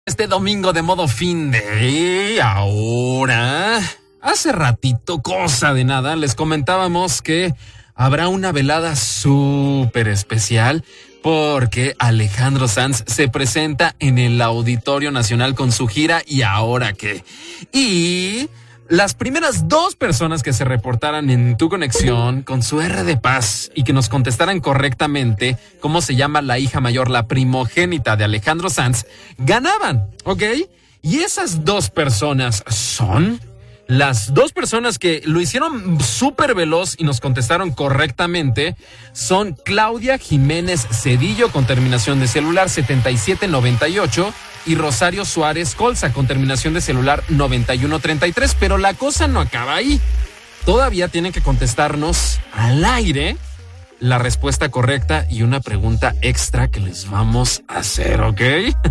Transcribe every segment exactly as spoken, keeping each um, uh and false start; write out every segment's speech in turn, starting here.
Este domingo de modo fin de... Y ahora, hace ratito, cosa de nada, les comentábamos que habrá una velada súper especial porque Alejandro Sanz se presenta en el Auditorio Nacional con su gira ¿Y ahora qué? Y las primeras dos personas que se reportaran en Tu Conexión con su R de Paz y que nos contestaran correctamente cómo se llama la hija mayor, la primogénita de Alejandro Sanz, ganaban, ¿ok? Y esas dos personas son... Las dos personas que lo hicieron súper veloz y nos contestaron correctamente son Claudia Jiménez Cedillo con terminación de celular setenta y siete noventa y ocho y Rosario Suárez Colza con terminación de celular noventa y uno treinta y tres. Pero la cosa no acaba ahí. Todavía tienen que contestarnos al aire la respuesta correcta y una pregunta extra que les vamos a hacer, ¿ok?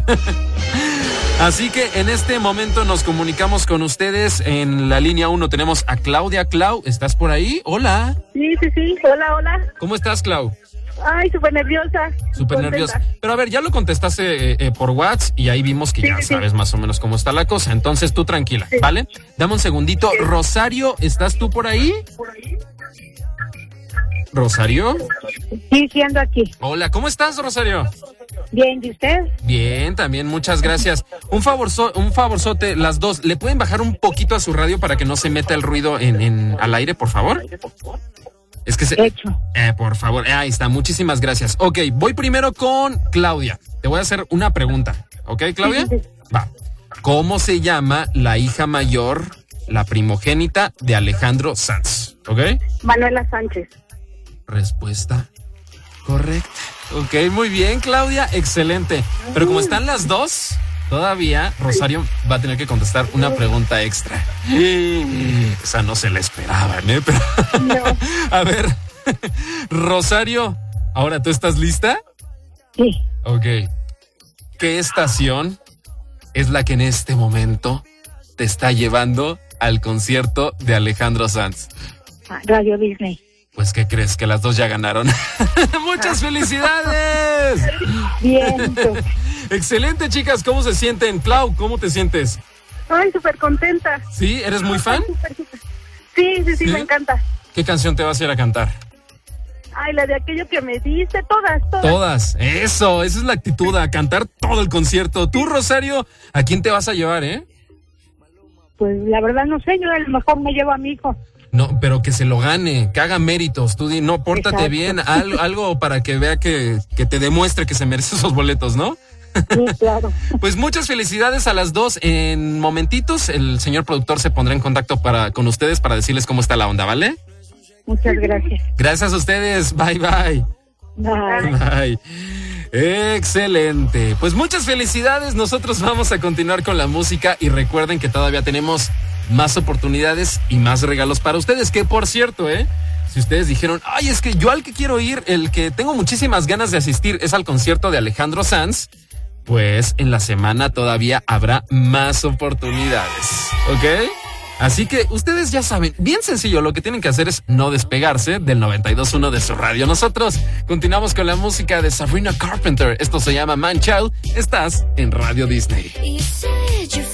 Así que en este momento nos comunicamos con ustedes. En la línea uno tenemos a Claudia. Clau, ¿estás por ahí? Hola. Sí, sí, sí. Hola, hola. ¿Cómo estás, Clau? Ay, súper nerviosa. Súper nerviosa. Pero a ver, ya lo contestaste eh, eh, por WhatsApp y ahí vimos que sí, ya sí, sabes sí. más o menos cómo está la cosa. Entonces tú tranquila, sí. ¿vale? Dame un segundito. Sí. Rosario, ¿estás tú por ahí? Por ahí. ¿Rosario? Sí, siendo aquí. Hola, ¿cómo estás, Rosario? Bien, ¿y usted? Bien, también, muchas gracias. Un favorzo, un favorzote, las dos, ¿le pueden bajar un poquito a su radio para que no se meta el ruido en, en al aire, por favor? Es que se... Hecho. Eh, por favor, ahí está, muchísimas gracias. Ok, voy primero con Claudia. Te voy a hacer una pregunta, ¿ok, Claudia? Sí, sí. Va. ¿Cómo se llama la hija mayor, la primogénita de Alejandro Sanz? ¿Ok? Manuela Sánchez. Respuesta correcta. Ok, muy bien, Claudia, excelente. Pero como están las dos, todavía Rosario va a tener que contestar una pregunta extra. Esa no se la esperaban, ¿eh? Pero... No. A ver, Rosario, ¿ahora tú estás lista? Sí. Ok. ¿Qué estación es la que en este momento te está llevando al concierto de Alejandro Sanz? Radio Disney. Pues, ¿qué crees? Que las dos ya ganaron. ¡Muchas felicidades! Bien. Excelente, chicas. ¿Cómo se sienten? Clau, ¿cómo te sientes? Ay, súper contenta. ¿Sí? ¿Eres muy fan? Ay, super, super. Sí, sí, sí, sí, me encanta. ¿Qué canción te vas a ir a cantar? Ay, la de aquello que me diste, todas, todas. Todas. Eso, esa es la actitud, a cantar todo el concierto. Tú, Rosario, ¿a quién te vas a llevar, eh? Pues, la verdad no sé, yo a lo mejor me llevo a mi hijo. No, pero que se lo gane, que haga méritos. Tú di, no, pórtate Exacto. bien, algo, algo para que vea que, que te demuestre que se merece esos boletos, ¿no? Sí, claro. Pues muchas felicidades a las dos. En momentitos, el señor productor se pondrá en contacto para, con ustedes para decirles cómo está la onda, ¿vale? Muchas gracias. Gracias a ustedes. Bye, bye. Bye. Bye. Excelente. Pues muchas felicidades. Nosotros vamos a continuar con la música y recuerden que todavía tenemos más oportunidades y más regalos para ustedes, que por cierto, eh, si ustedes dijeron, ay, es que yo al que quiero ir, el que tengo muchísimas ganas de asistir es al concierto de Alejandro Sanz, pues en la semana todavía habrá más oportunidades, ¿ok? Así que ustedes ya saben, bien sencillo, lo que tienen que hacer es no despegarse del noventa y dos punto uno de su radio. Nosotros continuamos con la música de Sabrina Carpenter. Esto se llama Man Child. Estás en Radio Disney.